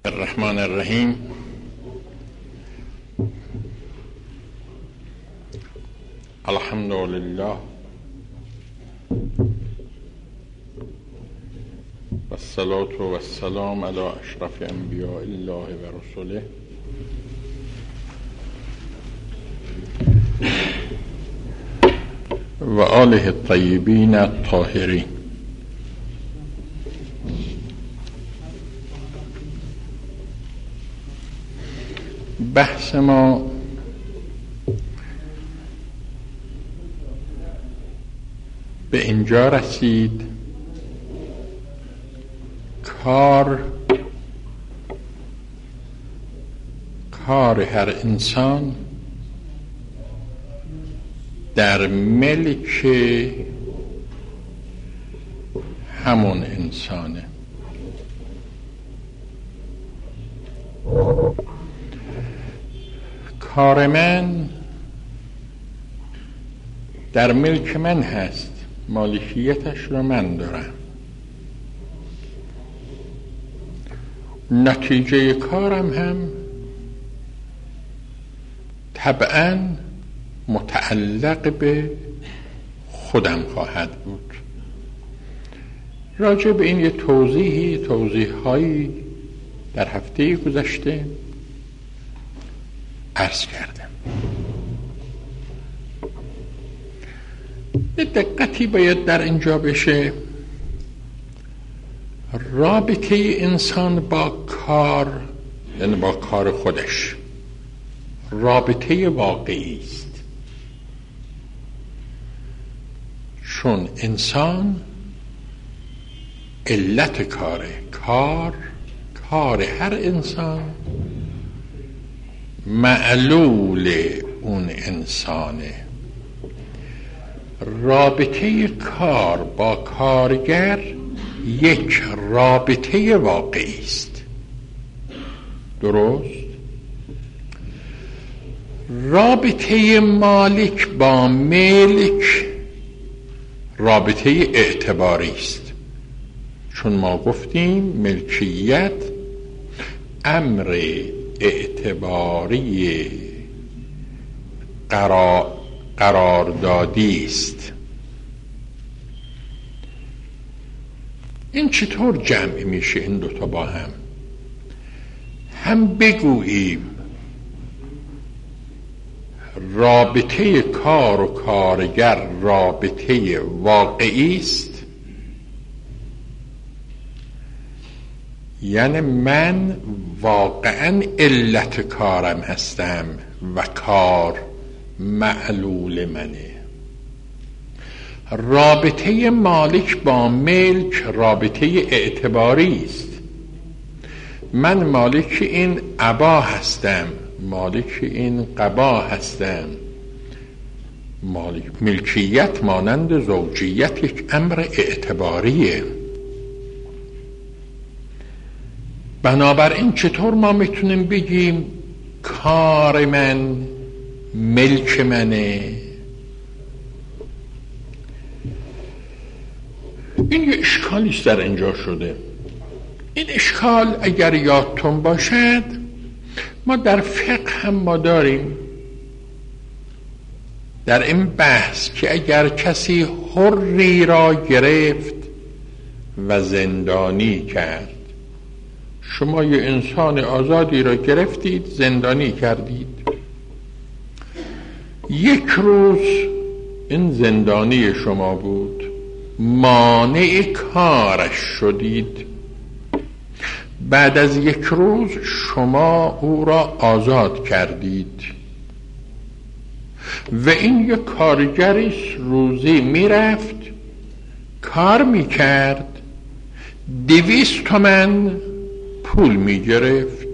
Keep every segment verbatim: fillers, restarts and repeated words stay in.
الرحمن الرحیم. الحمد لله و الصلاة و السلام علی اشرف انبیاء الله و رسوله و آله الطیبین الطاهرین. بحث ما به اینجا رسید کار کار هر انسان در ملک همون انسانه. کار من در ملک من هست، مالکیتش رو من دارم. نتیجه کارم هم طبعاً متعلق به خودم خواهد بود. راجع به این یه توضیحی توضیح‌هایی در هفته گذشته عرض کردم. یه دقتی باید در اینجا بشه. رابطه انسان با کار، یعنی با کار خودش، رابطه واقعی است. چون انسان علت کاره، کار کار هر انسان معلول اون انسانه. رابطه کار با کارگر یک رابطه واقعی است. درست؟ رابطه مالک با ملک رابطه اعتباری است، چون ما گفتیم ملکیت امر اعتباری قرار قراردادی است. این چطور جمع میشه این دوتا با هم؟ هم بگوییم رابطه کار و کارگر رابطه واقعی است، یعنی من واقعا علت کارم هستم و کار معلول منه. رابطه مالک با ملک رابطه اعتباری است. من مالک این عبا هستم، مالک این قبا هستم. مالک ملکیت مانند زوجیت یک امر اعتباریه. بنابراین چطور ما میتونیم بگیم کار من ملک منه؟ این یه اشکالی است در اینجا شده. این اشکال اگر یادتون باشد ما در فقه هم ما داریم در این بحث که اگر کسی حری را گرفت و زندانی کرد، شما یه انسان آزادی را گرفتید زندانی کردید، یک روز این زندانی شما بود، مانع کارش شدید، بعد از یک روز شما او را آزاد کردید و این یک کارگری روزی میرفت کار میکرد، دویست تومن پول میگرفت.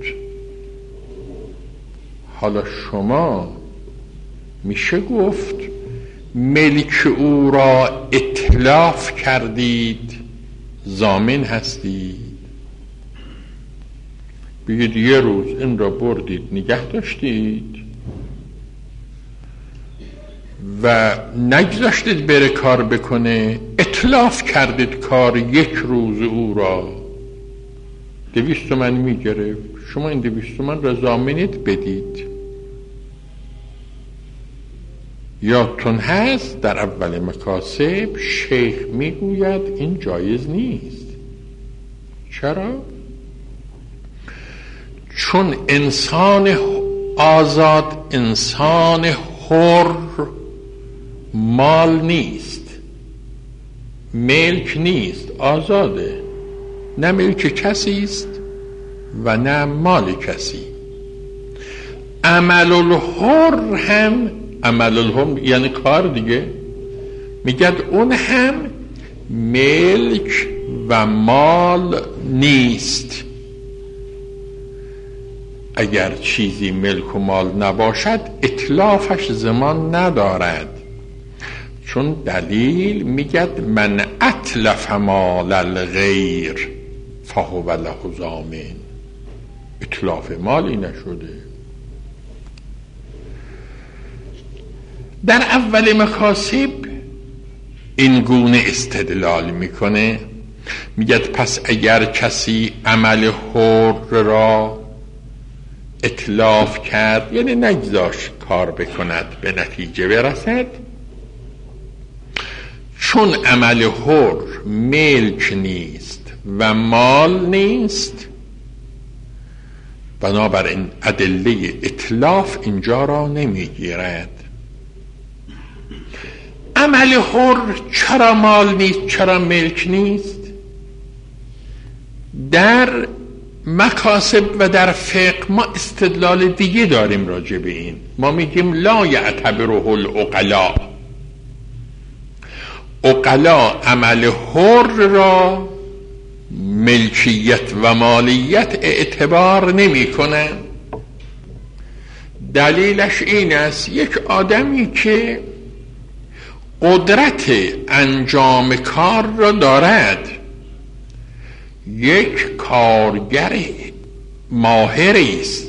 حالا شما میشه گفت ملک او را اتلاف کردید، ضامن هستید. بگید یه روز این را بردید نگه داشتید و نگذاشتید بره کار بکنه، اتلاف کردید کار یک روز او را. دویست تومن میگرفت، شما این دویست تومن را ضامنت بدید. یادتون هست در اول مکاسب شیخ میگوید این جایز نیست. چرا؟ چون انسان آزاد، انسان حر مال نیست، ملک نیست، آزاده، نه ملک کسی است و نه مال کسی. عمل الحر هم، عمل الحر یعنی کار دیگه، میگد اون هم ملک و مال نیست. اگر چیزی ملک و مال نباشد اتلافش زمان ندارد، چون دلیل میگد من اتلف مال الغیر فهو له ضامن. اتلاف مالی نشده. در اول مکاسب این گونه استدلال میکنه، میگد پس اگر کسی عمل حر را اتلاف کرد، یعنی نگذاشت کار بکند به نتیجه برسد، چون عمل حر ملک نیست و مال نیست، بنابراین ادله اتلاف اینجا را نمیگیرد. عمل حر چرا مال نیست، چرا ملک نیست؟ در مکاسب و در فقه ما استدلال دیگه داریم راجع به این. ما میگیم لا یعتبره العقلاء. عقلاء عمل حر را ملکیت و مالیت اعتبار نمی کنن. دلیلش این است یک آدمی که قدرت انجام کار را دارد، یک کارگر ماهری است،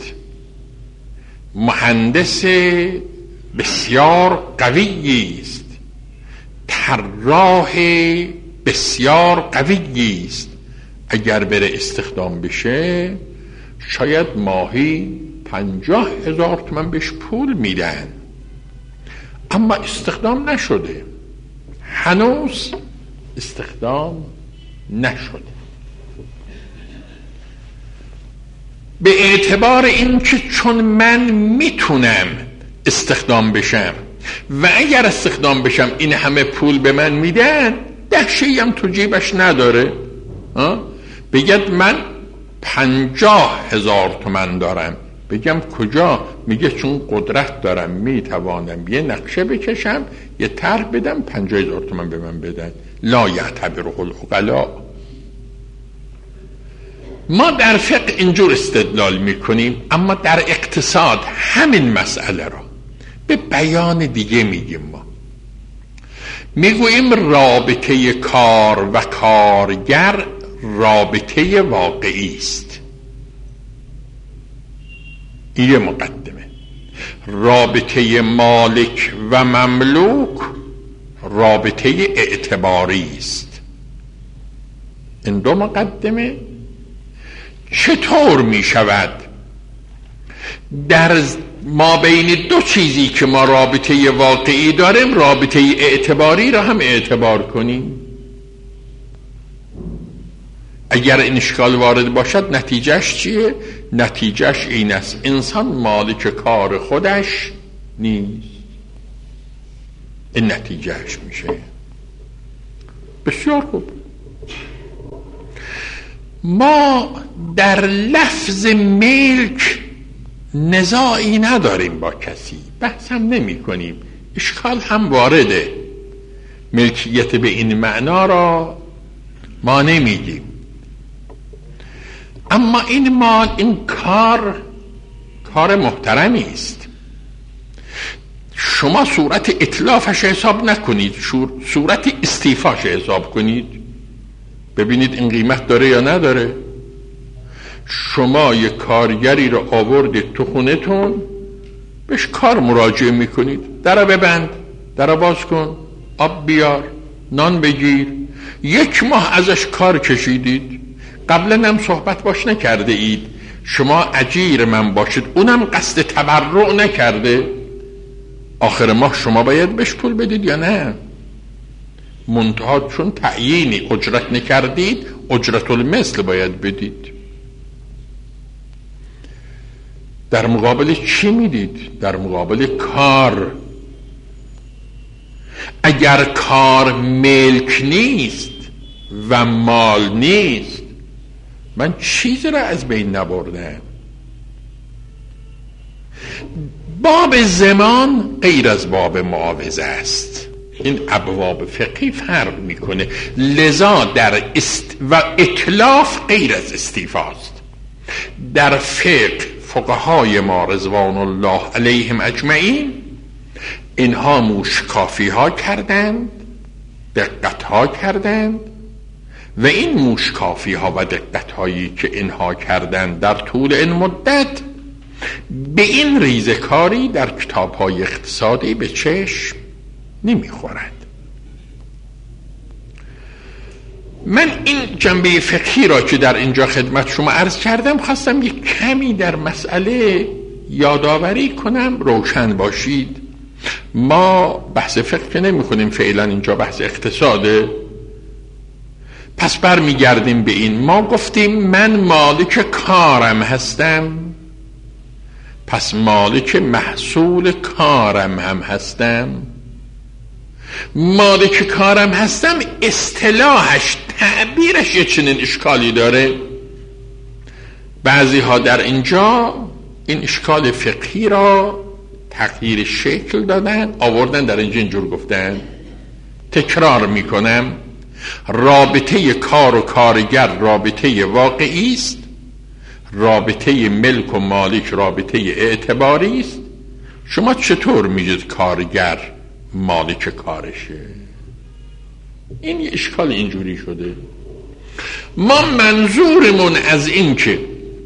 مهندس بسیار قوی است، طراح بسیار قوی است، اگر بره استخدام بشه شاید ماهی پنجاه هزار تومن بهش پول میدن، اما استخدام نشده، هنوز استخدام نشده. به اعتبار این که چون من میتونم استخدام بشم و اگر استخدام بشم این همه پول به من میدن، دهشه‌ای هم تو جیبش نداره، بگد من پنجاه هزار تومن دارم، بگم کجا؟ میگه چون قدرت دارم، میتوانم یه نقشه بکشم، یه طرح بدم، پنجاه هزار تومن به من بدن. لا یعتبره العقلاء. ما در فقه اینجور استدلال میکنیم، اما در اقتصاد همین مسئله را به بیان دیگه میگیم. ما میگوییم رابطه کار و کارگر رابطه واقعی است. این یه مقدمه. رابطه مالک و مملوک رابطه اعتباری است. این دو مقدمه چطور می شود در ما بین دو چیزی که ما رابطه واقعی داریم رابطه اعتباری را هم اعتبار کنیم؟ اگر این اشکال وارد باشد نتیجهش چیه؟ نتیجهش این است انسان مالک کار خودش نیست. این نتیجهش میشه. بسیار خوب. ما در لفظ ملک نزاعی نداریم با کسی، بحث هم نمی کنیم، اشکال هم وارده. ملکیت به این معنا را ما نمیگیم. اما این مال، این کار کار محترمی است. شما صورت اتلافش حساب نکنید، صورت استیفاش حساب کنید، ببینید این قیمت داره یا نداره. شما یک کارگری رو آوردید تو خونتون، بهش کار مراجعه میکنید، در ببند، در باز کن، آب بیار، نان بگیر. یک ماه ازش کار کشیدید، قبلا هم صحبت باش نکرده اید شما اجیر من باشید، اونم قصد تبرع نکرده، آخر ماه شما باید بهش پول بدید یا نه؟ منتها چون تعیینی اجرت نکردید اجرت المثل باید بدید. در مقابل چی میدید؟ در مقابل کار. اگر کار ملک نیست و مال نیست، من چیزی را از بین نبردم. باب زمان غیر از باب معاوضه است، این ابواب فقهی فرق میکنه، لذا در است و اتلاف غیر از استیفاست. در فقه فقهای ما رضوان الله علیهم اجمعین اینها موشکافی ها کردند، دقت ها کردند و این موشکافی ها و دقت هایی که اینها کردند در طول این مدت به این ریزکاری در کتاب های اقتصادی به چشم نمیخورد. من این جنبه فقهی را که در اینجا خدمت شما عرض کردم خواستم یک کمی در مسئله یادآوری کنم، روشن باشید. ما بحث فقه که نمی کنیم فعلا، اینجا بحث اقتصاده. پس بر می گردیم به این، ما گفتیم من مالک کارم هستم، پس مالک محصول کارم هم هستم. مالک کارم هستم اصطلاحش، تعبیرش یه چنین اشکالی داره. بعضی ها در اینجا این اشکال فقهی را تغییر شکل دادن، آوردن در اینجا اینجور گفتن. تکرار میکنم، رابطه کار و کارگر رابطه واقعی است، رابطه ملک و مالک رابطه اعتباری است. شما چطور میگید کارگر مالک کارشه؟ این یه اشکال اینجوری شده. ما منظورمون از این که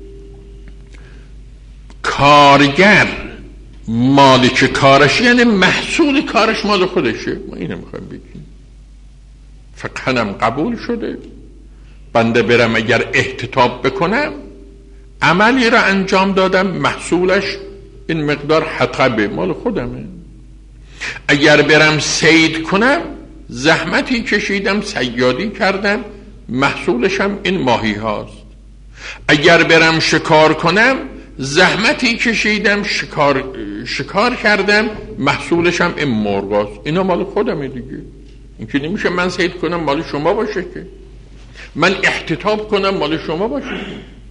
کارگر مالک کارش یعنی محصول کارش مال خودشه، ما اینو میخوایم بگیم. فقهنم قبول شده، بنده برم اگر احتطاب بکنم عملی را انجام دادم، محصولش این مقدار حطبه مال خودمه. اگر برم صید کنم زحمتی کشیدم، صیادی کردم، محصولشم این ماهی هاست. اگر برم شکار کنم زحمتی کشیدم، شکار شکار کردم، محصولشم این مرغ هاست. اینا مال خودمه دیگه. این که نمیشه من صید کنم مال شما باشه، که من احتطاب کنم مال شما باشه.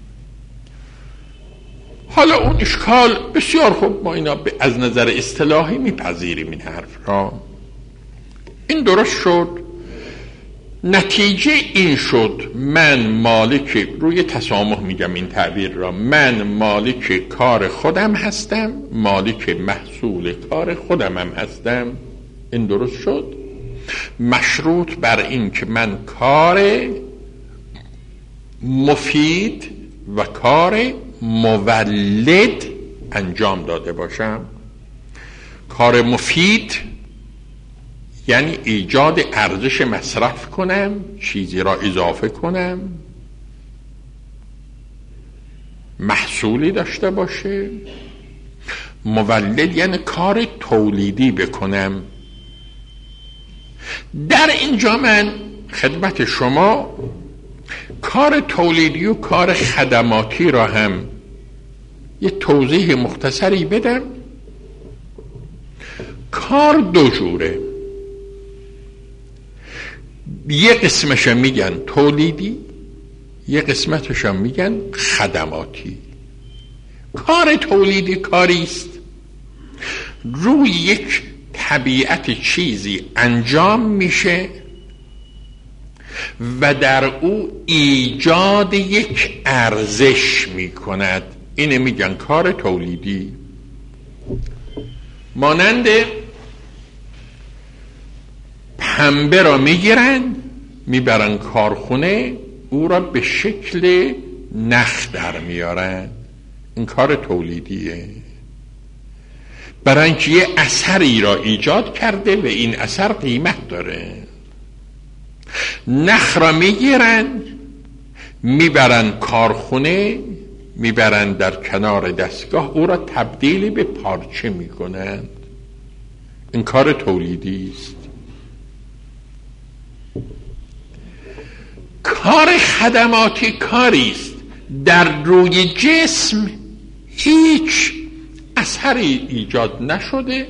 حالا اون اشکال بسیار خوب، ما اینا از نظر اصطلاحی میپذیریم این حرف را. این درست شد. نتیجه این شد من مالک، روی تسامح میگم این تعبیر را، من مالک کار خودم هستم، مالک محصول کار خودم هم هستم. این درست شد. مشروط بر این که من کار مفید و کار مولد انجام داده باشم. کار مفید یعنی ایجاد ارزش مصرف کنم، چیزی را اضافه کنم، محصولی داشته باشه. مولد یعنی کار تولیدی بکنم. در اینجا من خدمت شما کار تولیدی و کار خدماتی را هم یه توضیح مختصری بدم. کار دو جوره، یه قسمش میگن تولیدی، یه قسمتش میگن خدماتی. کار تولیدی کاریست روی یک طبیعت چیزی انجام میشه و در او ایجاد یک ارزش میکند. اینه میگن کار تولیدی. مانند پنبه را میگیرن میبرن کارخونه، او را به شکل نخ در میارن. این کار تولیدیه، برای اینکه یه اثری را ایجاد کرده و این اثر قیمت داره. نخ را میگیرن میبرن کارخونه، میبرن در کنار دستگاه، او را تبدیل به پارچه میکنند. این کار تولیدی است. کار خدماتی کاری است در روی جسم هیچ اثری ایجاد نشده،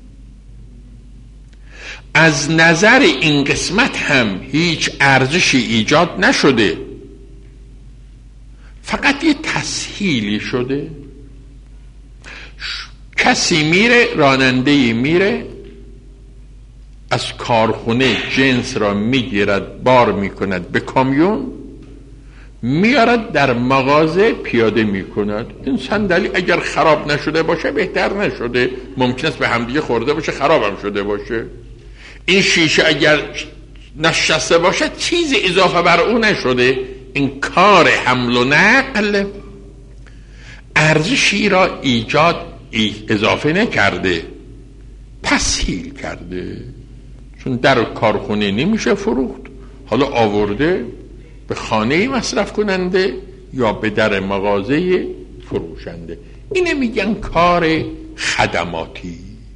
از نظر این قسمت هم هیچ ارزشی ایجاد نشده، فقط یه تسهیلی شده. کسی میره، راننده میره از کارخونه جنس را میگیرد، بار میکند به کامیون، میارد در مغازه پیاده میکند. این صندلی اگر خراب نشده باشه بهتر نشده، ممکن است به همدیگه خورده باشه، خراب هم شده باشه. این شیشه اگر نشسته باشه چیزی اضافه بر او نشده. این کار حمل و نقل ارزشی را ایجاد اضافه نکرده، تسهیل کرده. چون در کارخونه نمیشه فروخت، حالا آورده به خانه مصرف کننده یا به در مغازه فروشنده. اینه میگن کار خدماتی.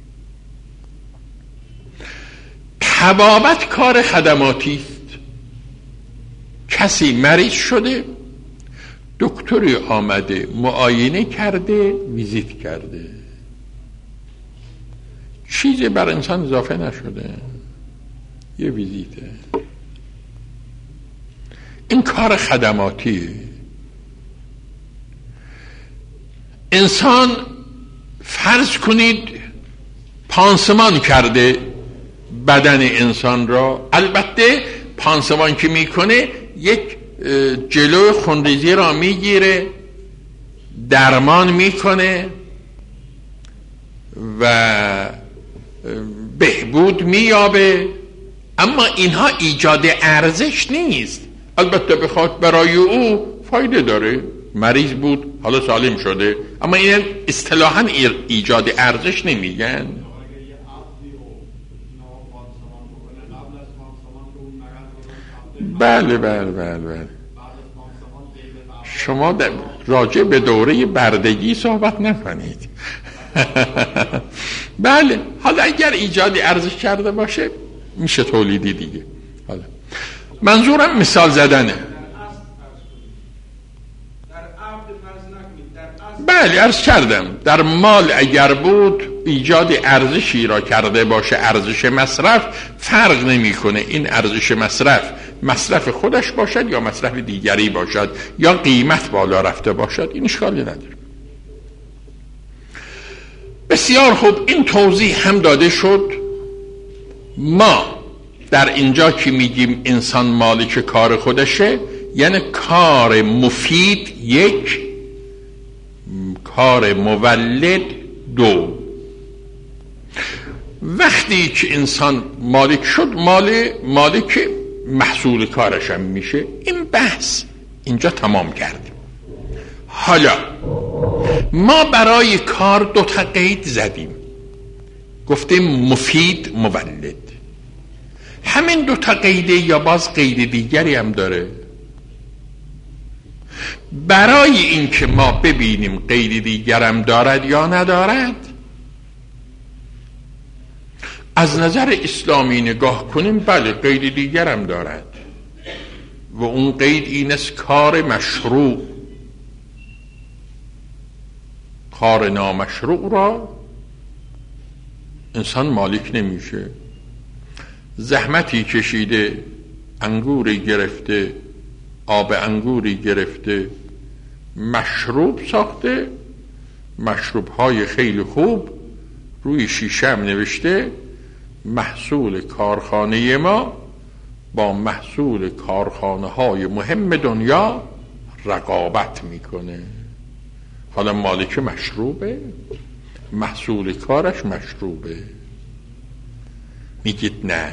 طبابت کار خدماتی است. کسی مریض شده، دکتری آمده معاینه کرده، ویزیت کرده، چیزی بر انسان اضافه نشده، یه ویزیته. این کار خدماتی. انسان فرض کنید پانسمان کرده بدن انسان را. البته پانسمان که میکنه یک جلو خونریزی را میگیره، درمان میکنه و بهبود مییابه، اما اینها ایجاد ارزش نیست. البته بخواد برای او فایده داره، مریض بود حالا سالم شده، اما این اصطلاحاً ایجاد ارزش نمیگن. بله بله بله بله. شما راجع به دوره بردگی صحبت نکنید. بله، حالا اگر ایجاد ارزش کرده باشه میشه تولیدی دیگه. حالا منظورم مثال زدنه. بله عرض کردم در مال اگر بود ایجاد ارزشی را کرده باشه، ارزش مصرف فرق نمیکنه. این ارزش مصرف مصرف خودش باشد یا مصرف دیگری باشد یا قیمت بالا رفته باشد، این اشکالی نداره. بسیار خوب، این توضیح هم داده شد. ما در اینجا که میگیم انسان مالک کار خودشه، یعنی کار مفید یک، کار مولد دو. وقتی که انسان مالک شد، مال مالک محصول کارش هم میشه. این بحث اینجا تمام کردیم. حالا ما برای کار دو تا قید زدیم، گفتیم مفید، مولد. همین دو تا قیده یا باز قید دیگری هم داره؟ برای اینکه ما ببینیم قید دیگرم دارد یا ندارد، از نظر اسلامی نگاه کنیم. بله قید دیگرم دارد و اون قید این است: کار مشروع. کار نامشروع را انسان مالک نمیشه. زحمتی کشیده، انگوری گرفته، آب انگوری گرفته، مشروب ساخته، مشروب های خیلی خوب، روی شیشه هم نوشته محصول کارخانه ما با محصول کارخانه های مهم دنیا رقابت میکنه. حالا مالک مشروبه، محصول کارش مشروبه. میگید نه.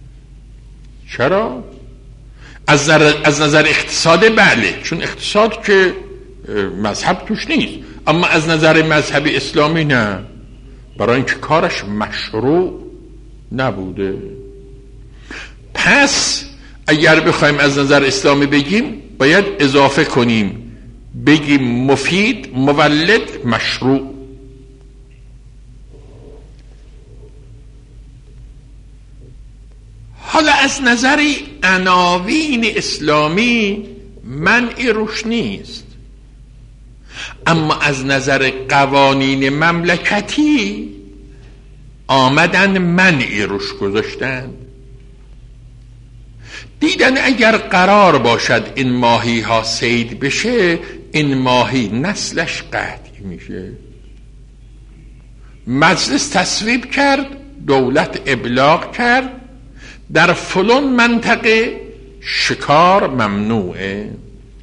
چرا؟ از نظر, از نظر اقتصاد بله، چون اقتصاد که مذهب توش نیست، اما از نظر مذهب اسلامی نه، برای اینکه کارش مشروع نبوده. پس اگر بخوایم از نظر اسلامی بگیم، باید اضافه کنیم بگیم مفید، مولد، مشروع. حالا از نظر عناوین اسلامی منعی روش نیست، اما از نظر قوانین مملکتی آمدن منعی روش گذاشتن. دیدن اگر قرار باشد این ماهی ها صید بشه، این ماهی نسلش قطع میشه. مجلس تصویب کرد، دولت ابلاغ کرد در فلان منطقه شکار ممنوعه،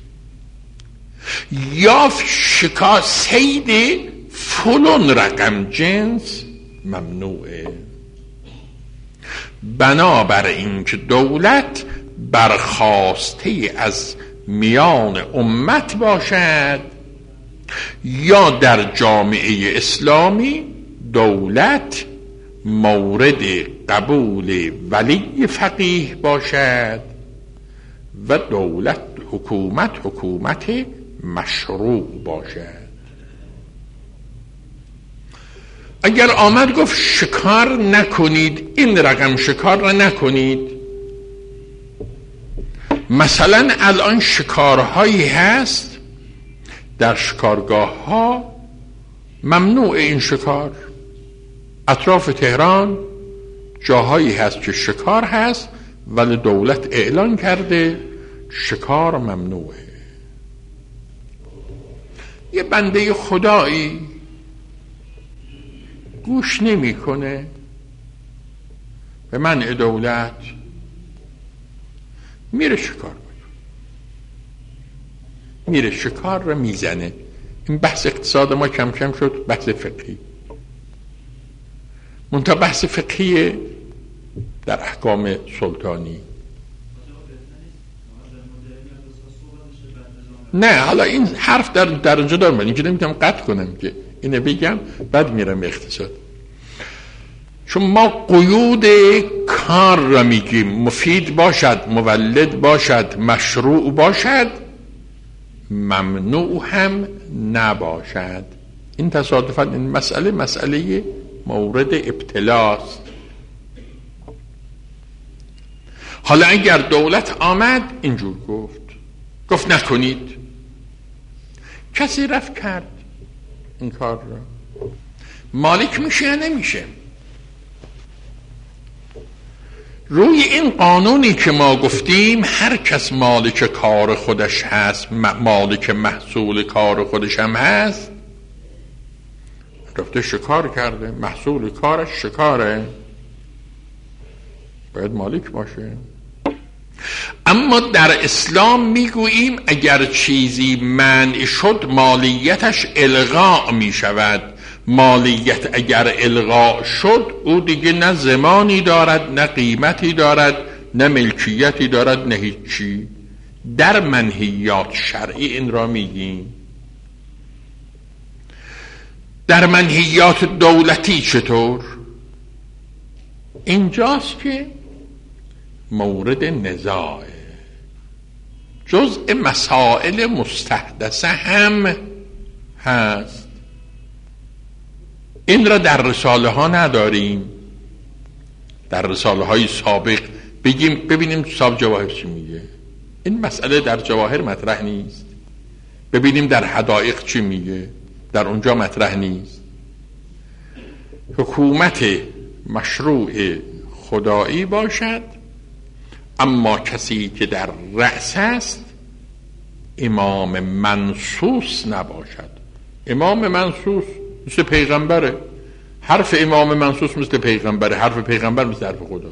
یا شکار صید فلان رقم جنس ممنوعه. بنابراین که دولت برخاسته از میان امت باشد، یا در جامعه اسلامی دولت مورد قبول ولی فقیه باشد و دولت حکومت حکومت مشروع باشد. اگر آمد گفت شکار نکنید، این رقم شکار را نکنید، مثلا الان شکارهایی هست در شکارگاه ها ممنوع این شکار. اطراف تهران جاهایی هست که شکار هست ولی دولت اعلان کرده شکار ممنوعه. یه بنده خدایی گوش نمی کنه به منع دولت، میره شکار میره شکار رو میزنه. این بحث اقتصاد ما کم کم شد بحث فقهی، منتها بحث فقهی در احکام سلطانی. نه حالا این حرف در در اونجا دارم، اینجا نمیتونم قطع کنم که اینه بگم بعد میرم اقتصاد. چون ما قیود کار را میگیم، مفید باشد، مولد باشد، مشروع باشد، ممنوع هم نباشد. این تصادفاً این مسئله مسئله مورد ابتلاست. حالا اگر دولت آمد اینجور گفت گفت نکنید، کسی رفت کرد این کار را، مالک میشه یا نمیشه؟ روی این قانونی که ما گفتیم هر کس مالک کار خودش هست، مالک محصول کار خودش هم هست، رفته شکار کرده، محصول کارش شکاره، باید مالک باشه. اما در اسلام میگوییم اگر چیزی منع شد مالیتش الغاء میشود. مالیت اگر الغاء شد او دیگه نه زمانی دارد، نه قیمتی دارد، نه ملکیتی دارد، نه هیچی. در منهیات شرعی این را میگیم. در منهیات دولتی چطور؟ اینجاست که مورد نزاع، جزء مسائل مستحدثه هم هست. این را در رساله ها نداریم، در رساله های سابق بگیم ببینیم صاحب جواهر چی میگه. این مسئله در جواهر مطرح نیست. ببینیم در حدائق چی میگه، در اونجا مطرح نیست. حکومت مشروع خدایی باشد، اما کسی که در رأس است امام منصوص نباشد. امام منصوص مثل پیغمبره، حرف امام منصوص مثل پیغمبره، حرف پیغمبر مثل حرف خداست.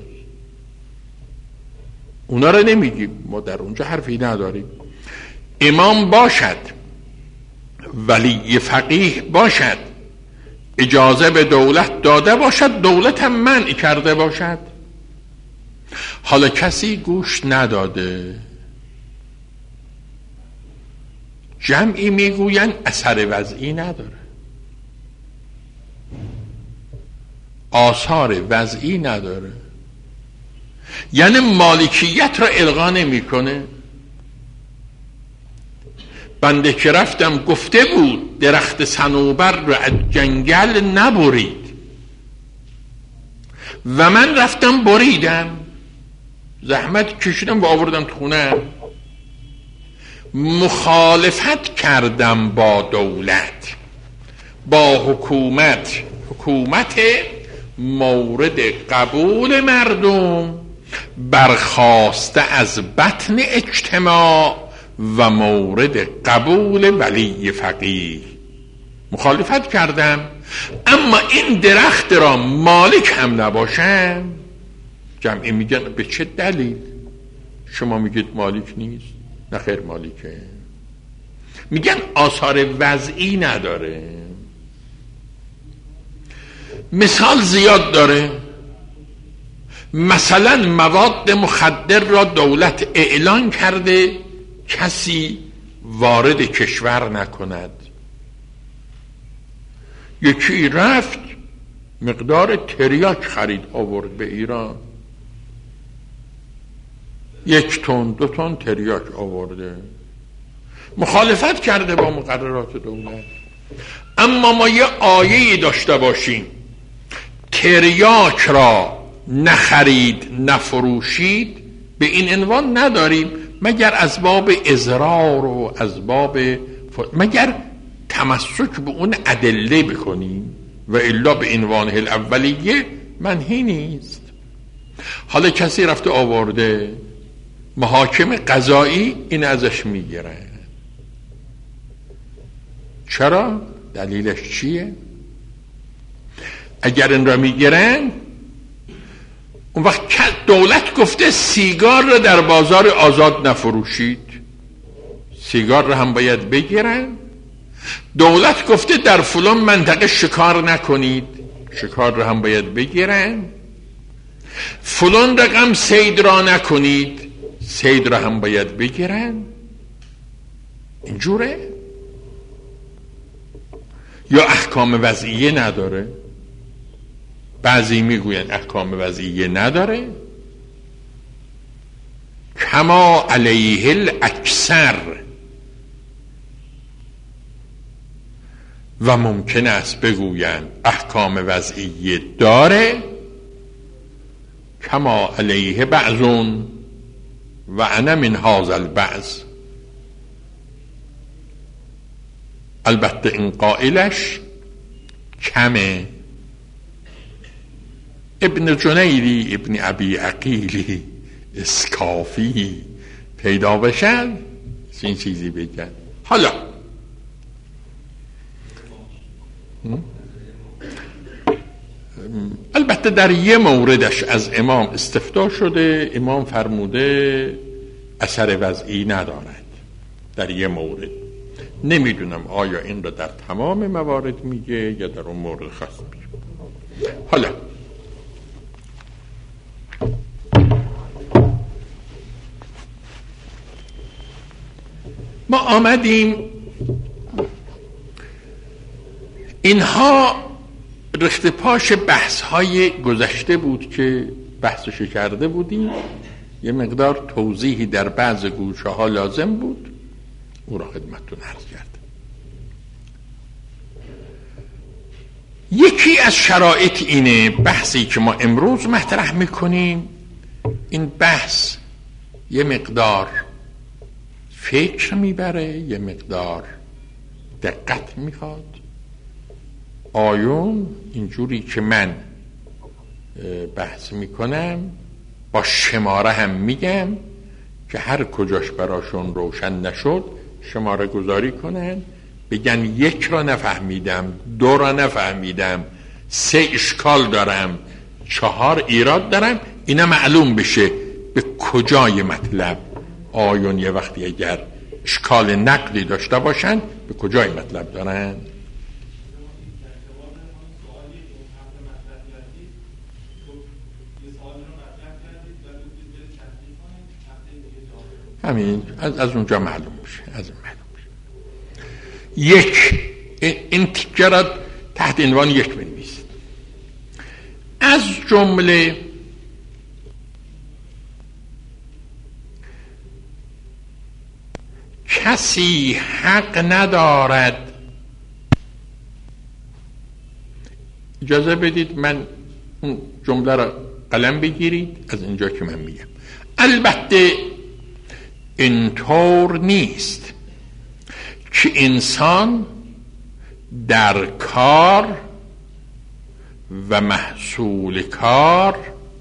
اونا رو نمیگیم، ما در اونجا حرفی نداریم. امام باشد، ولی فقیه باشد، اجازه به دولت داده باشد، دولت هم منع کرده باشد. حالا کسی گوش نداده، جمعی میگوین اثر وضعی نداره، آثار وضعی نداره، یعنی مالکیت را الغا نمیکنه. بنده که رفتم گفته بود درخت صنوبر رو از جنگل نبرید و من رفتم بریدم، زحمت کشیدم و آوردم تو خونه. مخالفت کردم با دولت، با حکومت، حکومت مورد قبول مردم برخاسته از بطن اجتماع و مورد قبول ولی فقیه. مخالفت کردم، اما این درخت را مالک هم نباشم. جمعی میگن به چه دلیل شما میگید مالک نیست؟ نه خیر مالکه. میگن آثار وضعی نداره. مثال زیاد داره. مثلا مواد مخدر را دولت اعلان کرده کسی وارد کشور نکند. یکی رفت مقدار تریاک خرید آورد به ایران، یک تن دو تن تریاک آورده، مخالفت کرده با مقررات دولت. اما ما یه آیه‌ای داشته باشیم تریاک را نخرید نفروشید، به این عنوان نداریم مگر از باب اضرار و از باب ف... مگر تمسک به اون ادله بکنیم و الا به عنوان الاولیه منهی نیست. حالا کسی رفته آورده، محاکم قضایی این ازش میگیرن. چرا؟ دلیلش چیه؟ اگر این را میگیرن، اون وقت دولت گفته سیگار را در بازار آزاد نفروشید، سیگار را هم باید بگیرن. دولت گفته در فلان منطقه شکار نکنید، شکار را هم باید بگیرن. فلان رقم صید را نکنید، صید را هم باید بگیرن. اینجوره؟ یا احکام وضعیه نداره؟ بعضی میگوین احکام وضعیه نداره. کما علیه الاکثر، و ممکن است بگویند احکام وضعیه داره، کما علیه بعضون و انا من هذا البعض. البته این قائلش کمه. ابن جنیدی ابن ابی عقیلی اسکافی پیدا بشن این چیزی بگن. حالا البته در یه موردش از امام استفتا شده، امام فرموده اثر وضعی ندارد در یه مورد. نمیدونم آیا این را در تمام موارد میگه یا در اون مورد خاص میگه. حالا ما آمدیم، اینها رخت پاش بحث های گذشته بود که بحثش کرده بودیم. یه مقدار توضیحی در بعض گوشه ها لازم بود، او را خدمتتون عرض کردم. یکی از شرایط اینه بحثی که ما امروز مطرح میکنیم، این بحث یه مقدار فکر میبره، یه مقدار دقت میخواد. آیون اینجوری که من بحث میکنم با شماره هم میگم که هر کجاش براشون روشن نشد شماره گذاری کنن، بگن یک را نفهمیدم، دو را نفهمیدم، سه اشکال دارم، چهار ایراد دارم. اینا معلوم بشه به کجای مطلب آیون یه وقتی اگر اشکال نقلی داشته باشن به کجای مطلب دارن. همین از, از اونجا معلوم میشه، از این معلوم میشه. یک، این تیکه را تحت عنوان یک بنویسید. از جمله کسی حق ندارد. اجازه بدید من اون جمله را قلم بگیرید از اینجا که من میگم. البته اینطور نیست که انسان در کار و محصول کار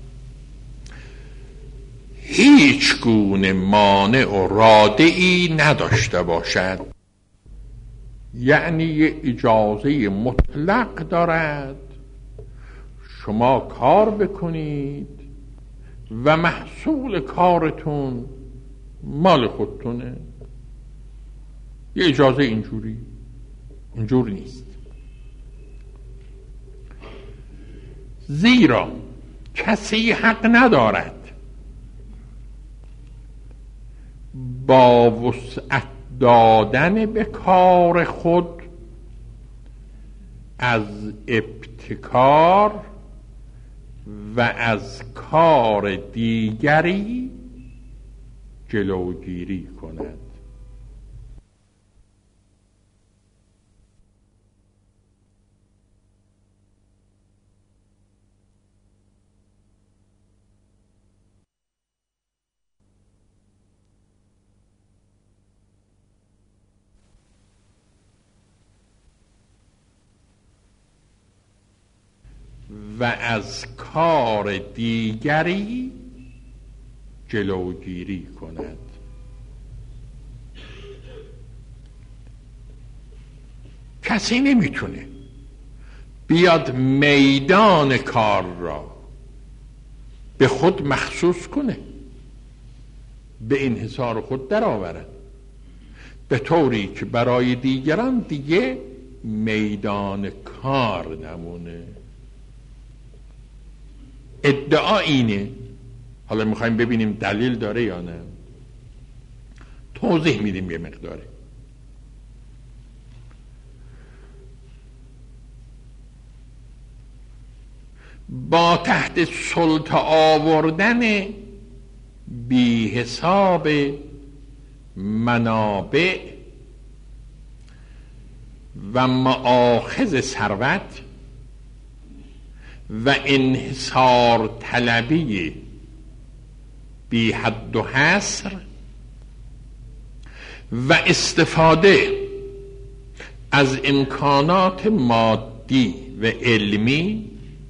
هیچ گونه مانع و رادعی نداشته باشد، یعنی یه اجازه مطلق دارد شما کار بکنید و محصول کارتون مال خودتونه. یه اجازه اینجوری اینجور نیست. زیرا کسی حق ندارد با وسعت دادن به کار خود از ابتکار و از کار دیگری جلوگیری کند. و از کار دیگری جلوگیری کند. کسی نمیتونه بیاد میدان کار را به خود مخصوص کنه، به انحصار خود در آورد، به طوری که برای دیگران دیگه میدان کار نمونه. ادعا اینه. حالا میخوایم ببینیم دلیل داره یا نه. توضیح میدیم یه مقداری. با تحت سلطه آوردن بی حساب منابع و مآخذ ثروت و انحصار طلبی بی حد و حصر و استفاده از امکانات مادی و علمی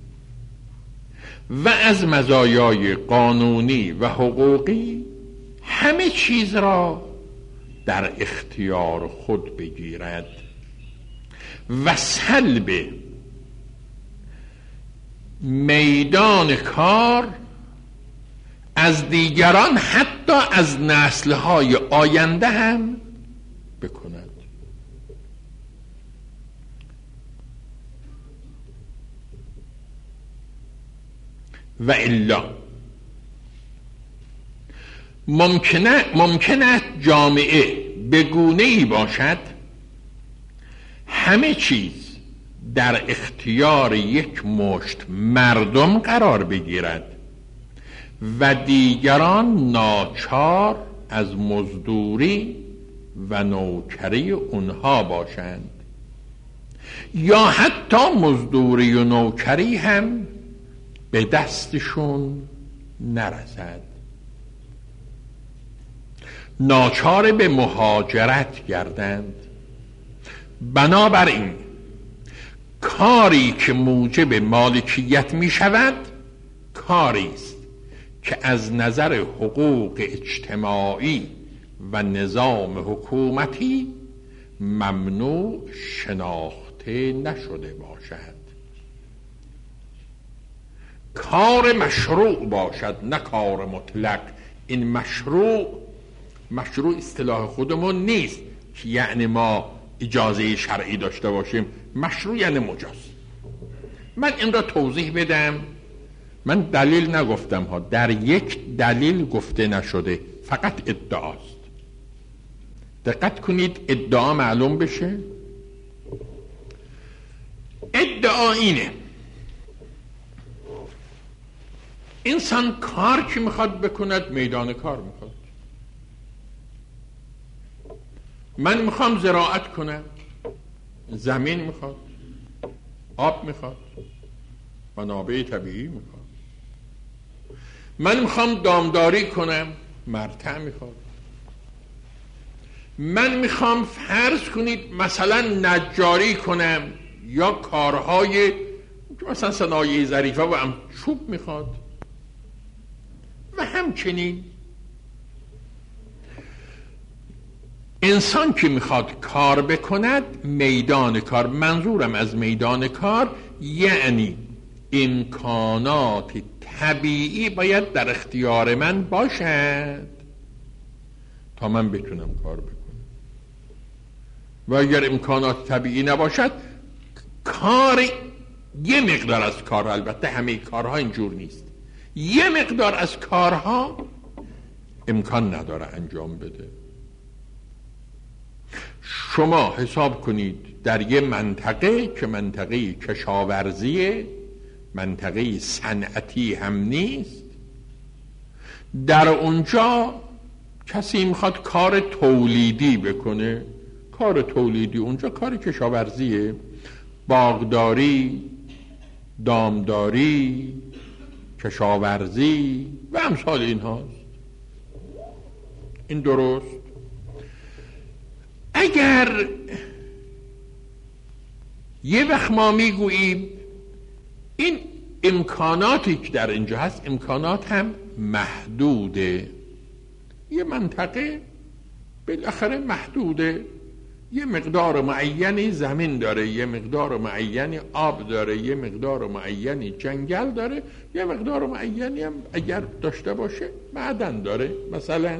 و از مزایای قانونی و حقوقی همه چیز را در اختیار خود بگیرد و سلب میدان کار از دیگران، حتی از نسل‌های آینده هم بکند. و الا ممکنه ممکنه جامعه به گونه‌ای باشد همه چیز در اختیار یک مشت مردم قرار بگیرد و دیگران ناچار از مزدوری و نوکری اونها باشند، یا حتی مزدوری و نوکری هم به دستشون نرسد، ناچار به مهاجرت گردند. بنابراین کاری که موجب مالکیت می شود کاری است که از نظر حقوق اجتماعی و نظام حکومتی ممنوع شناخته نشده باشد. کار مشروع باشد، نه کار مطلق. این مشروع مشروع اصطلاح خودمون نیست که یعنی ما اجازه شرعی داشته باشیم. مشروع یعنی مجاز. من این را توضیح بدم. من دلیل نگفتم ها، در یک دلیل گفته نشده، فقط ادعاست. دقت کنید ادعا معلوم بشه. ادعا اینه انسان کار که میخواد بکند میدان کار میخواد. من میخوام زراعت کنم، زمین میخواد، آب میخواد، منابع طبیعی میخواد. من میخوام دامداری کنم، مرتع میخواد. من میخوام فرض کنید مثلا نجاری کنم یا کارهای مثلا صنایع ظریفه و هم چوب میخواد. و همچنین انسان که میخواد کار بکند، میدان کار، منظورم از میدان کار یعنی امکانات طبیعی باید در اختیار من باشد تا من بتونم کار بکنم. و اگر امکانات طبیعی نباشد، کار یه مقدار از کار، البته همه کارها اینجور نیست، یه مقدار از کارها امکان نداره انجام بده. شما حساب کنید در یه منطقه که منطقه کشاورزیه، منطقه صنعتی هم نیست، در اونجا کسی میخواد کار تولیدی بکنه، کار تولیدی اونجا کار کشاورزیه، باغداری، دامداری، کشاورزی و امثال این هاست. این درست. اگر یه وقت ما میگوییم این امکاناتی که در اینجا هست امکانات هم محدوده، یه منطقه بالاخره محدوده، یه مقدار معینی زمین داره، یه مقدار معینی آب داره، یه مقدار معینی جنگل داره، یه مقدار معینی هم اگر داشته باشه معدن داره. مثلا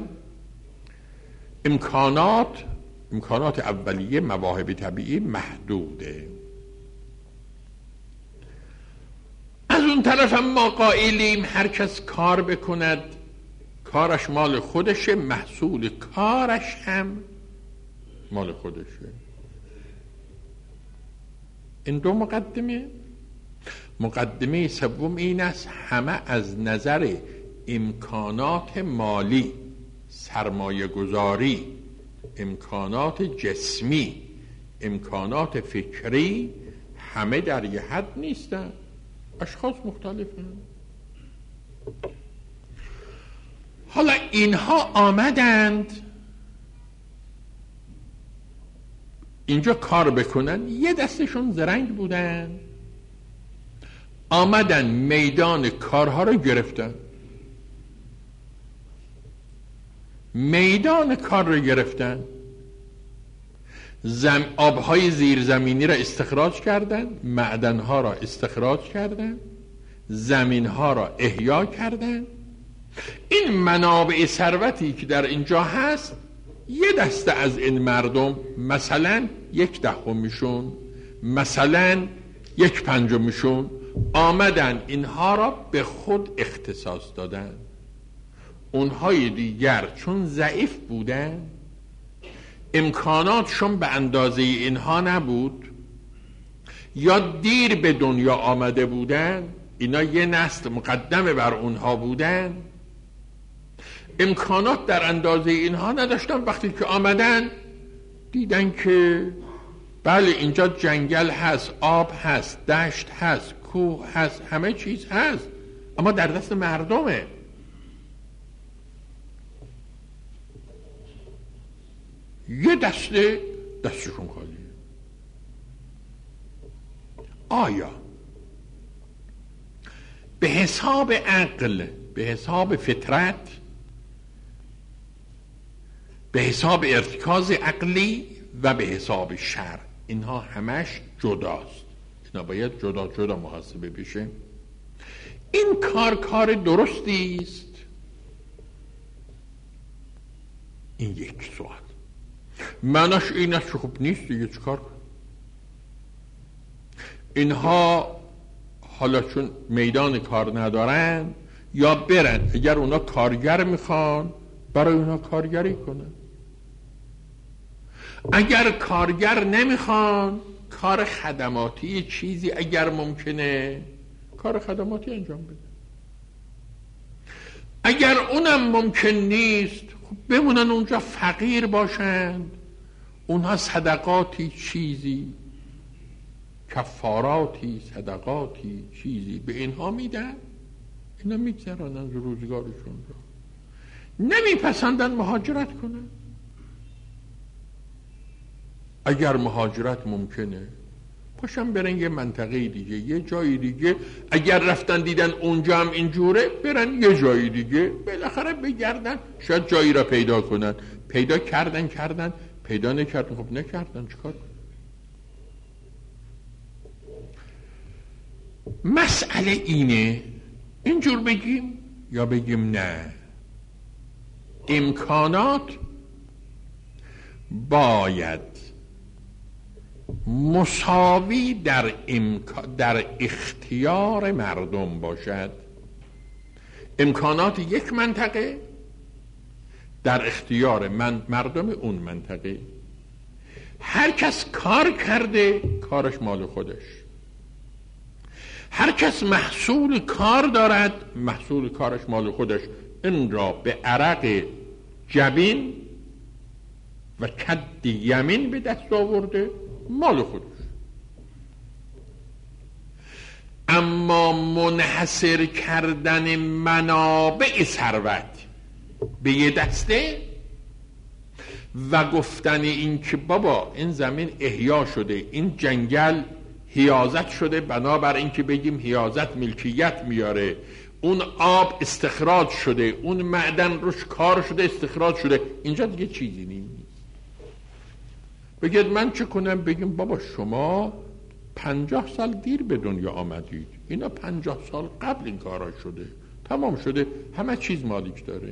امکانات امکانات اولیه مواهب طبیعی محدوده. از اون طرف هم ما قائلیم هر کس کار بکند کارش مال خودشه، محصول کارش هم مال خودشه. این دو مقدمه. مقدمه سوم این است همه از نظر امکانات مالی، سرمایه گذاری، امکانات جسمی، امکانات فکری همه در یه حد نیستن، اشخاص مختلفن. حالا اینها آمدند اینجا کار بکنن، یه دستشون زرنگ بودن، آمدن میدان کارها رو گرفتن، میدان کار رو گرفتن، زم... آبهای زیرزمینی را استخراج کردن، معدنها را استخراج کردن، زمینها را احیا کردن. این منابع ثروتی که در اینجا هست یه دسته از این مردم، مثلا یک دهمیشون، مثلا یک پنجمیشون، آمدن اینها را به خود اختصاص دادن. اونهای دیگر چون ضعیف بودن، امکاناتشون به اندازه اینها نبود، یا دیر به دنیا آمده بودن، اینا یه نسل مقدمه بر اونها بودن، امکانات در اندازه اینها نداشتن. وقتی که آمدن دیدن که بله اینجا جنگل هست، آب هست، دشت هست، کوه هست، همه چیز هست، اما در دست مردمه. یه دسته دستشون خالیه. آیا به حساب عقل، به حساب فطرت، به حساب ارتکاز عقلی و به حساب شرع، اینها همش جداست، اینا باید جدا جدا محاسبه بشه؟ این کار کار درستی است؟ این یک سوال. معناش این است که خب نیست دیگه چیکار کنم؟ اینها حالا چون میدان کار ندارن یا برن، اگر اونا کارگر میخوان برای اونا کارگری کنن، اگر کارگر نمیخوان کار خدماتی چیزی اگر ممکنه کار خدماتی انجام بده. اگر اونم ممکن نیست خب بمونن اونجا فقیر باشند، اونها صدقاتی چیزی، کفاراتی صدقاتی چیزی به اینها میدن، اینا میگذرانن روزگارشون رو. نمیپسندن مهاجرت کنن. اگر مهاجرت ممکنه پاشن برن یه منطقه دیگه، یه جای دیگه. اگر رفتن دیدن اونجا هم اینجوره، برن یه جای دیگه، بالاخره بگردن شاید جایی را پیدا کنن. پیدا کردن کردن پیدا نکردن، خب نکردن، چیکار کنن؟ مسئله اینه اینجور بگیم یا بگیم نه، امکانات باید مساوی در, امکا... در اختیار مردم باشد. امکانات یک منطقه در اختیار من مردم اون منطقه. هر کس کار کرده کارش مال خودش، هر کس محصول کار دارد محصول کارش مال خودش. این را به عرق جبین و کد یمین به دست آورده، مال خودش. اما منحصر کردن منابع ثروت به یه دسته و گفتن این که بابا این زمین احیا شده، این جنگل حیازت شده، بنابر این که بگیم حیازت ملکیت میاره، اون آب استخراج شده، اون معدن روش کار شده استخراج شده، اینجا دیگه چیزی نیست. بگید من چه کنم؟ بگیم بابا شما پنجاه سال دیر به دنیا آمدید، اینا پنجاه سال قبل این کارا شده، تمام شده، همه چیز مالک داره.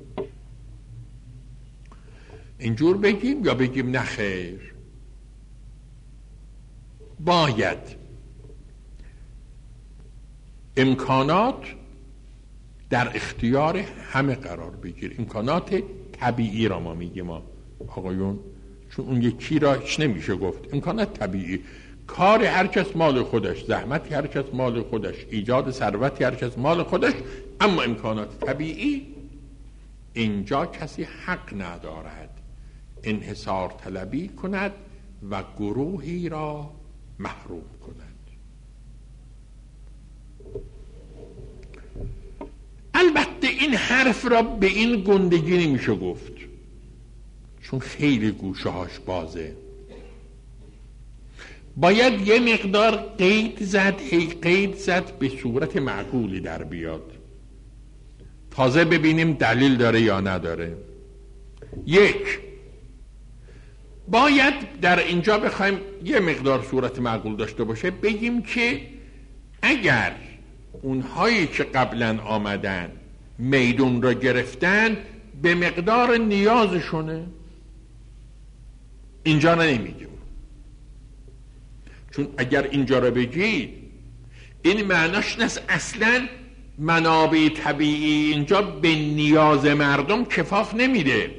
اینجور بگیم یا بگیم نه خیر، باید امکانات در اختیار همه قرار بگیر. امکانات طبیعی را ما میگیم ما آقایون، چون اون یکی را هیچ نمیشه گفت. امکانات طبیعی، کار هر کس مال خودش، زحمت هر کس مال خودش، ایجاد ثروت هر کس مال خودش. اما امکانات طبیعی اینجا کسی حق ندارد انحصار طلبی کند و گروهی را محروم کند. البته این حرف را به این گندگی نمیشه گفت، چون خیلی گوشه هاش بازه. باید یه مقدار قید زد، هی قید زد به صورت معقولی در بیاد، تازه ببینیم دلیل داره یا نداره. یک، باید در اینجا بخوایم یه مقدار صورت معقول داشته باشه، بگیم که اگر اونهایی که قبلا آمدن میدون را گرفتن به مقدار نیازشونه، اینجا نمیگیم. چون اگر اینجا را بگید این معناش نیست اصلا منابع طبیعی اینجا به نیاز مردم کفاف نمیده.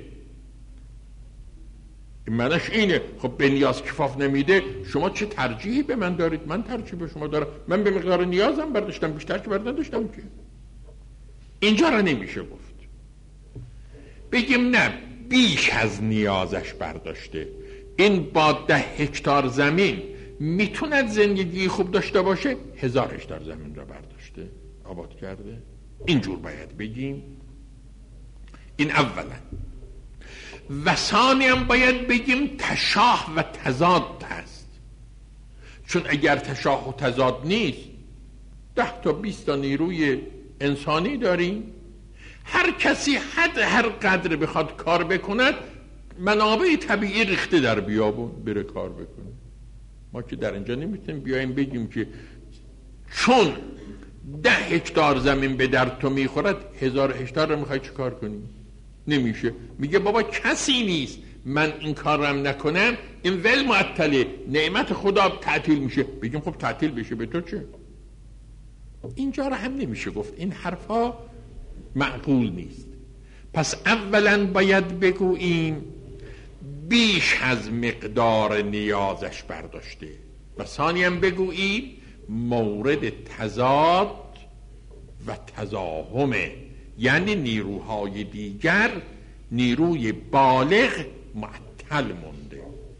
این معناش اینه خب به نیاز کفاف نمیده، شما چه ترجیحی به من دارید؟ من ترجیح به شما دارم، من به مقدار نیازم برداشتم، بیشتر که برداشتم که. اینجا را نمیشه گفت. بگیم نه بیش از نیازش برداشته، این با ده هکتار زمین میتوند زندگی خوب داشته باشه، هزار هکتار زمین را برداشته آباد کرده. اینجور باید بگیم. این اولا. و ثانی هم باید بگیم تشاه و تضاد هست، چون اگر تشاه و تضاد نیست، ده تا بیست تا نیروی انسانی داریم، هر کسی حد هر قدر بخواد کار بکند، منابع طبیعی ریخته در بیابون بره کار بکنه. ما که در اینجا نمیتونیم بیایم بگیم که چون ده هکتار زمین به در تو میخورد هزار هکتار رو میخوای چه کار کنی؟ نمیشه. میگه بابا کسی نیست من این کار رو هم نکنم، این ول معطله، نعمت خدا تعطیل میشه. بگیم خب تعطیل بشه به تو چه؟ اینجا رو هم نمیشه گفت. این حرفا معقول نیست. پس اولا باید بگوییم بیش از مقدار نیازش برداشته، و ثانی هم بگوییم مورد تضاد و تزاحمه، یعنی نیروهای دیگر نیروی بالغ معطل مونده.